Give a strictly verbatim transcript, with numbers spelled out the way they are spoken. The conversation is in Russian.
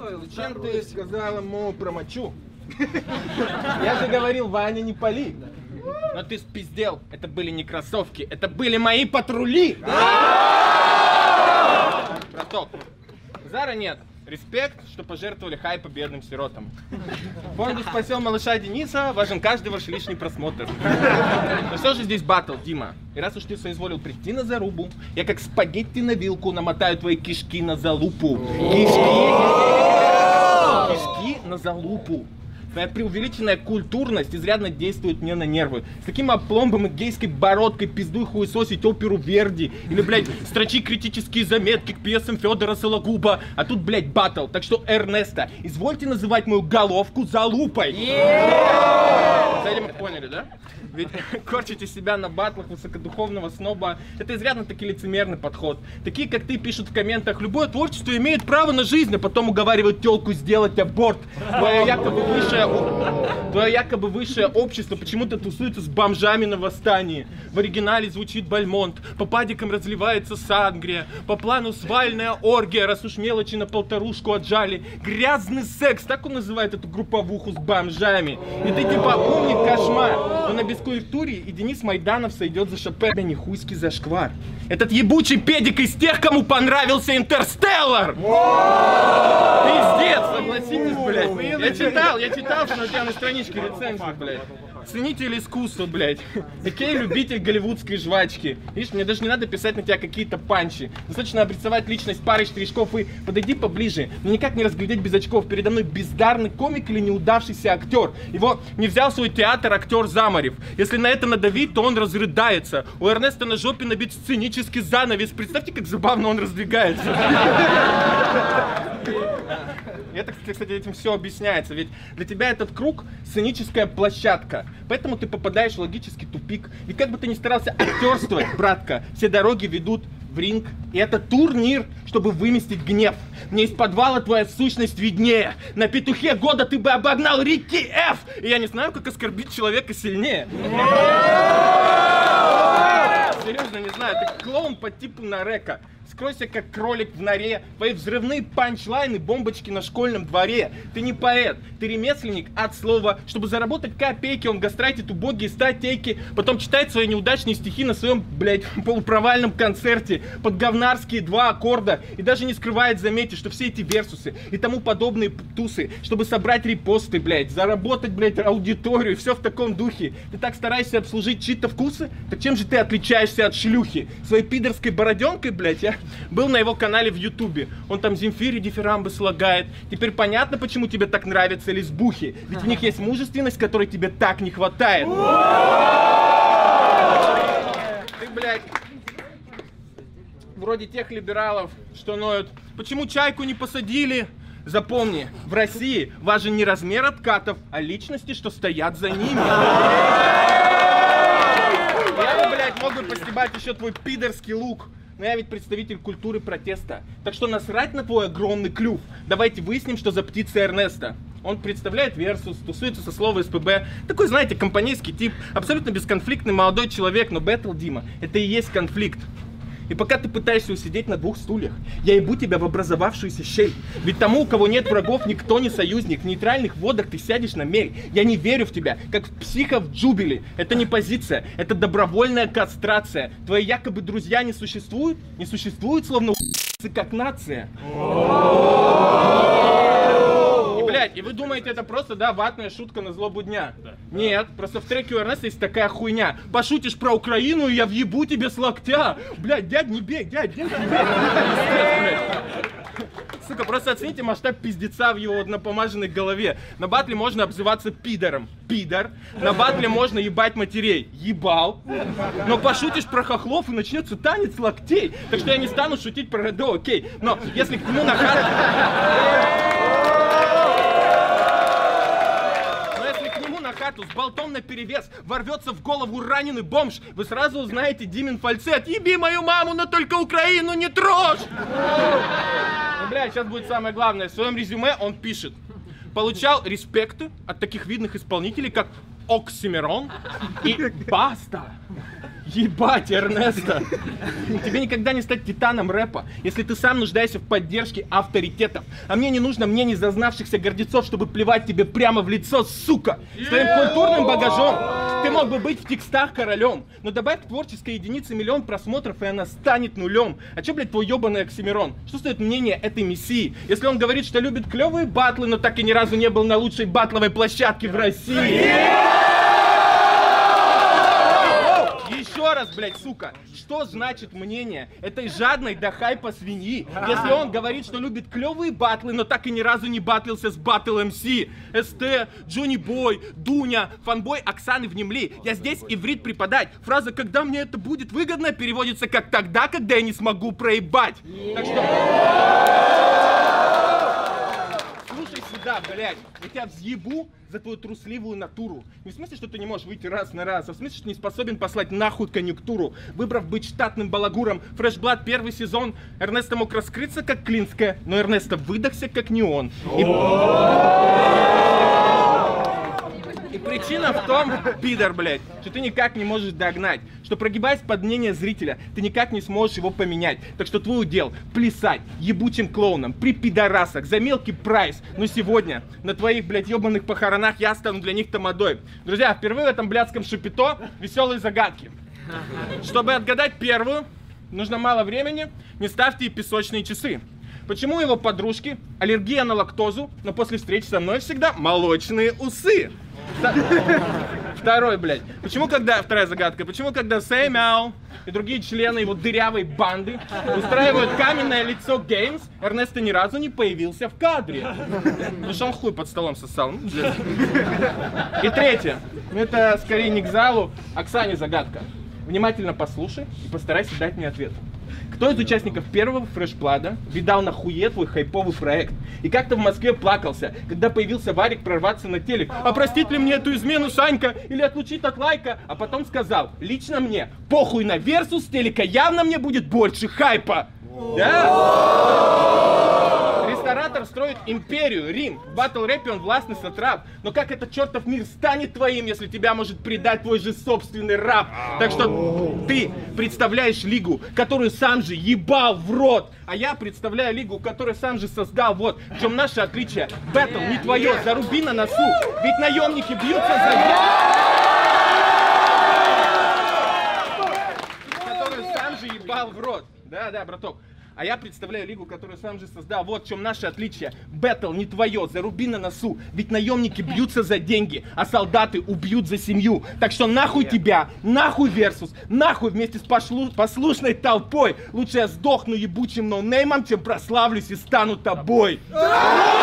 Зачем ты сказал ему про мочу? Я же говорил, Ваня, не пали. Но ты спиздел. Это были не кроссовки, это были мои патрули. Браток, Зара нет. Респект, что пожертвовали хайпа бедным сиротам. Фонду «Спасем малыша Дениса» важен каждый ваш лишний просмотр. Но что же здесь баттл, Дима? И раз уж ты соизволил прийти на зарубу, я как спагетти на вилку намотаю твои кишки на залупу. Кишки, кишки на залупу. Твоя преувеличенная культурность изрядно действует мне на нервы. С таким опломбом и гейской бородкой пиздуй хуесосить оперу Верди. Или, блядь, строчи критические заметки к пьесам Федора Сологуба. А тут, блядь, баттл. Так что, Эрнесто, извольте называть мою головку залупой. С этим мы поняли, да? Ведь корчите себя на батлах высокодуховного сноба — это изрядно-таки лицемерный подход. Такие, как ты, пишут в комментах: любое творчество имеет право на жизнь, а потом уговаривают тёлку сделать аборт. Твое якобы высшее, твое якобы высшее общество почему-то тусуется с бомжами на восстании. В оригинале звучит Бальмонт, по падикам разливается сангрия, по плану свальная оргия, раз уж мелочи на полторушку отжали. Грязный секс, так он называет эту групповуху с бомжами. И ты типа умник, кошмар. Но на бескультуре и Денис Майданов сойдет за Шопена, не хуйский зашквар. Этот ебучий педик из тех, кому понравился Интерстеллар! Пиздец, согласитесь, блядь. Я читал, я читал, что у тебя на страничке рецензии, блядь. Ценитель искусства, блядь. Окей, любитель голливудской жвачки. Видишь, мне даже не надо писать на тебя какие-то панчи. Достаточно обрисовать личность парой штришков и подойди поближе. Но никак не разглядеть без очков. Передо мной бездарный комик или неудавшийся актер. Его не взял в свой театр актер Замарев. Если на это надавить, то он разрыдается. У Эрнеста на жопе набит сценический занавес. Представьте, как забавно он раздвигается. Это, кстати, этим все объясняется. Ведь для тебя этот круг — сценическая площадка. Поэтому ты попадаешь в логический тупик. Ведь как бы ты ни старался актерствовать, братка, все дороги ведут в ринг. И это турнир, чтобы выместить гнев. Мне из подвала твоя сущность виднее. На петухе года ты бы обогнал Рикки Ф. И я не знаю, как оскорбить человека сильнее. Серьезно, не знаю. Ты клоун по типу Нарека. Скройся, как кролик в норе. Твои взрывные панчлайны, бомбочки на школьном дворе. Ты не поэт, ты ремесленник от слова. Чтобы заработать копейки, он гастрайтит убогие статейки. Потом читает свои неудачные стихи на своем, блядь, полупровальном концерте. Под говнарские два аккорда. И даже не скрывает, заметьте, что все эти версусы и тому подобные тусы, чтобы собрать репосты, блядь, заработать, блядь, аудиторию. Все в таком духе. Ты так стараешься обслужить чьи-то вкусы? Так чем же ты отличаешься от шлюхи? Своей пидорской бороденкой, блядь, я был на его канале в Ютубе. Он там Земфире дифирамбы слагает. Теперь понятно, почему тебе так нравятся лесбухи. Ведь в них есть мужественность, которой тебе так не хватает. Ты, блядь, вроде тех либералов, что ноют: почему чайку не посадили? Запомни, в России важен не размер откатов, а личности, что стоят за ними. Я бы, блядь, мог бы постебать еще твой пидорский лук. Но я ведь представитель культуры протеста. Так что насрать на твой огромный клюв. Давайте выясним, что за птица Эрнеста. Он представляет Версус, тусуется со слова СПБ. Такой, знаете, компанейский тип. Абсолютно бесконфликтный молодой человек. Но бэтл, Дима, это и есть конфликт. И пока ты пытаешься усидеть на двух стульях, я ебу тебя в образовавшуюся щель. Ведь тому, у кого нет врагов, никто не союзник. В нейтральных водах ты сядешь на мель. Я не верю в тебя, как в психа в Джубили. Это не позиция, это добровольная кастрация. Твои якобы друзья не существуют? Не существуют, словно у***цы как нация. И, блядь, и вы думаете, это просто, да, ватная шутка на злобу дня? Да. Нет, просто в треке у Эрнеста есть такая хуйня. Пошутишь про Украину, и я въебу тебе с локтя. Блядь, дядь, не бей, дядь, дядь, не бей. Сука, просто оцените масштаб пиздеца в его напомаженной голове. На батле можно обзываться пидором. Пидор. На батле можно ебать матерей. Ебал. Но пошутишь про хохлов, и начнется танец локтей. Так что я не стану шутить про Редо, окей. Но если к нему на хату... хату с болтом наперевес ворвется в голову раненый бомж, вы сразу узнаете Димин фальцет: еби мою маму, но только Украину не трожь! Ну, блядь, сейчас будет самое главное. В своем резюме он пишет: получал респекты от таких видных исполнителей, как Оксимирон и Баста. Ебать, Эрнесто! Тебе никогда не стать титаном рэпа, если ты сам нуждаешься в поддержке авторитетов. А мне не нужно мнений зазнавшихся гордецов, чтобы плевать тебе прямо в лицо, сука! С твоим культурным багажом ты мог бы быть в текстах королем, но добавь к творческой единице миллион просмотров, и она станет нулем. А чё, блядь, твой ёбаный Оксимирон? Что стоит мнение этой мессии? Если он говорит, что любит клевые батлы, но так и ни разу не был на лучшей батловой площадке в России. Еще раз, блядь, сука, что значит мнение этой жадной до хайпа свиньи, если он говорит, что любит клевые батлы, но так и ни разу не батлился с Battle эм си, СТ, Джонни Бой, Дуня, фанбой Оксаны Внемли. Я здесь иврит преподать. Фраза «когда мне это будет выгодно» переводится как «тогда, когда я не смогу проебать». Так что... Слушай сюда, блядь, я тебя взъебу за твою трусливую натуру. Не в смысле, что ты не можешь выйти раз на раз, а в смысле, что не способен послать нахуй конъюнктуру. Выбрав быть штатным балагуром, Фрешблад первый сезон, Эрнесто мог раскрыться как Клинская, но Эрнесто выдохся как не он. И... И причина в том, пидор, блядь, что ты никак не можешь догнать, что, прогибаясь под мнение зрителя, ты никак не сможешь его поменять. Так что твой удел — плясать ебучим клоуном при пидорасах за мелкий прайс. Но сегодня на твоих, блядь, ебаных похоронах я стану для них тамадой. Друзья, впервые в этом блядском шапито веселые загадки. Чтобы отгадать первую, нужно мало времени, не ставьте и песочные часы. Почему его подружки аллергия на лактозу, но после встречи со мной всегда молочные усы? Второй, блядь. Почему, когда... Вторая загадка. Почему, когда Сэй Мяу и другие члены его дырявой банды устраивают каменное лицо Геймс, Эрнесто ни разу не появился в кадре? Потому что он хуй под столом сосал. И третье. Это скорее не к залу, а к Сане загадка. Внимательно послушай и постарайся дать мне ответ. Кто из участников первого Фрешблада видал нахуе твой хайповый проект? И как-то в Москве плакался, когда появился Варик прорваться на телек. А простит ли мне эту измену Санька? Или отлучить от лайка? А потом сказал, лично мне, похуй на версус телека, явно мне будет больше хайпа. Да? Ресторатор строит империю, Рим. В батл-рэпе он властный сатрап. Но как этот чертов мир станет твоим, если тебя может предать твой же собственный раб? Так что ты представляешь лигу, которую сам же ебал в рот. А я представляю лигу, которую сам же создал. Вот в чем наше отличие. Бэтл не твое, заруби на носу. Ведь наемники бьются за которую сам же ебал в рот. Да, да, браток. А я представляю лигу, которую сам же создал. Вот в чем наше отличие. Бэтл не твое, заруби на носу. Ведь наемники бьются за деньги, а солдаты убьют за семью. Так что нахуй тебя, нахуй версус, нахуй вместе с пошлу... послушной толпой. Лучше я сдохну ебучим ноунеймом, чем прославлюсь и стану тобой.